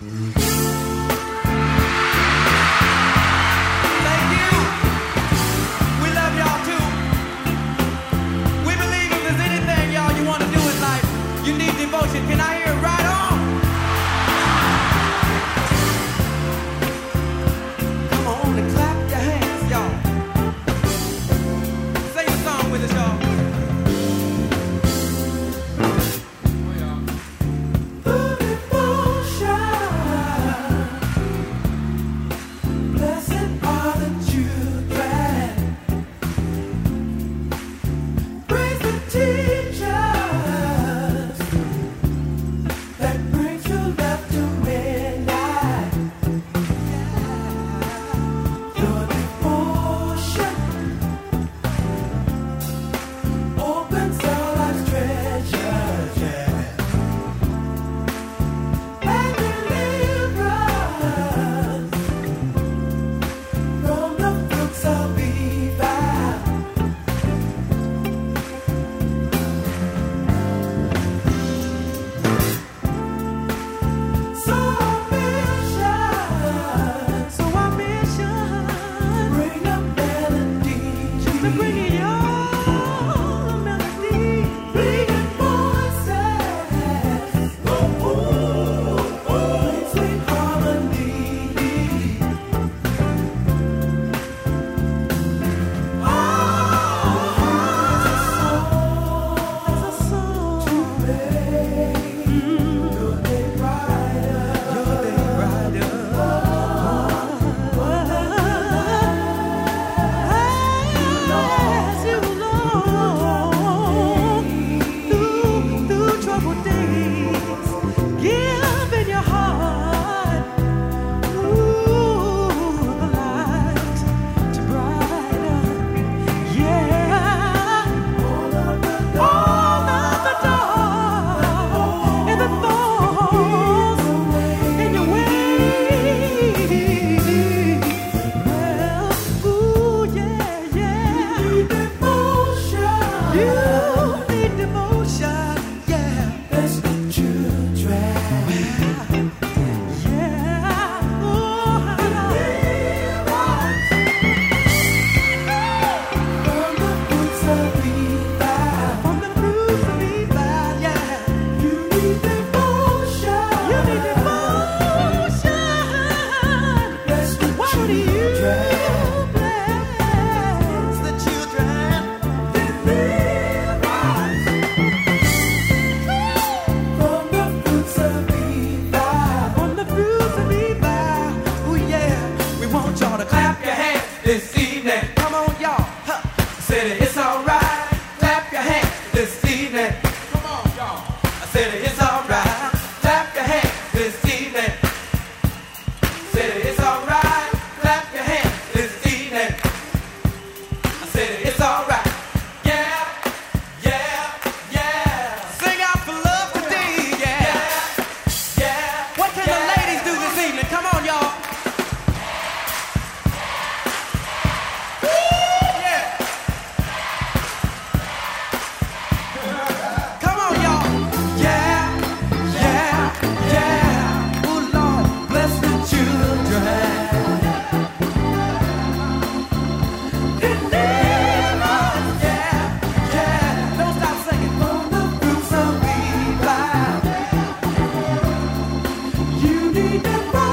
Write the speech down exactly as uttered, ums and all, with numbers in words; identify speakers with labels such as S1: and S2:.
S1: Can I hear it right on? Come on and clap your hands, y'all. Sing a song with us, y'all. Blessed are the children. Praise the teachers that bring true love to midnight. Your devotion opens all life's treasures, yeah. And delivers from the fruits of evil. So our mission, so our mission, bring a melody, just to bring it your melody, bring it voices, oh, oh, oh, in sweet harmony. Oh, it's a song to make your day brighter, your day brighter. As you long through through troubled days, give in your heart, ooh, the light to brighter, yeah. All of the dark and the thorns in your way. Well, ooh, yeah, yeah. You need devotion. You need devotion, yeah. That's the children. Yeah, oh, from the fruits of evil. From the fruits of evil, yeah. You need devotion. You need devotion. Bless the Why do you bless the children? Deliver us from the fruits of evil. From the fruits of evil. Oh yeah, we want y'all to clap your hands this evening. Come on, y'all. Huh. Said it, it's alright. Clap your hands this evening. Come on, y'all. I said it, it's alright. Clap your hands this evening. Said it, it's alright. Clap your hands this evening. I said it, it's alright. Yeah, yeah, yeah. Sing out for love today, yeah. Yeah. What can the ladies do this evening? Come on, y'all. Yeah. Come on, y'all. Yeah, yeah, yeah. Oh Lord, bless the children. Deliver us, yeah, yeah. Don't stop singing. From the fruits of evil. You need devotion.